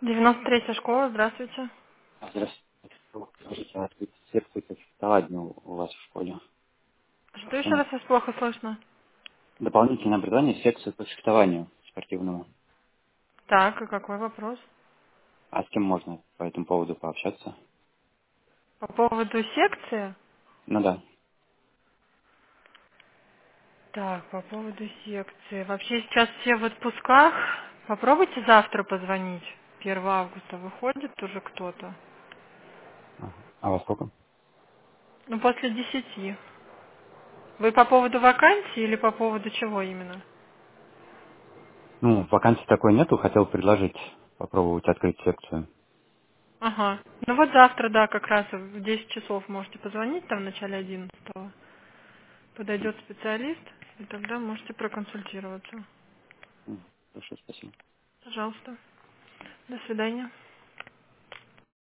93-я школа, здравствуйте. Здравствуйте. Скажите, открыть секцию по фехтованию у вас в школе? Что еще Пожалуйста. раз вас плохо слышно? Дополнительное образование в секцию по фехтованию спортивному. Так, и какой вопрос? А с кем можно по этому поводу пообщаться? По поводу секции? Ну да. Так, по поводу секции. Вообще сейчас все в отпусках. Попробуйте завтра позвонить. 1 августа выходит уже кто-то. Ага. А во сколько? Ну, после 10. Вы по поводу вакансии или по поводу чего именно? Ну, вакансии такой нету, хотел предложить попробовать открыть секцию. Ага. Ну вот завтра, да, как раз в 10 часов можете позвонить, там в начале 11. Подойдет специалист, и тогда можете проконсультироваться. Хорошо, спасибо. Пожалуйста. До свидания.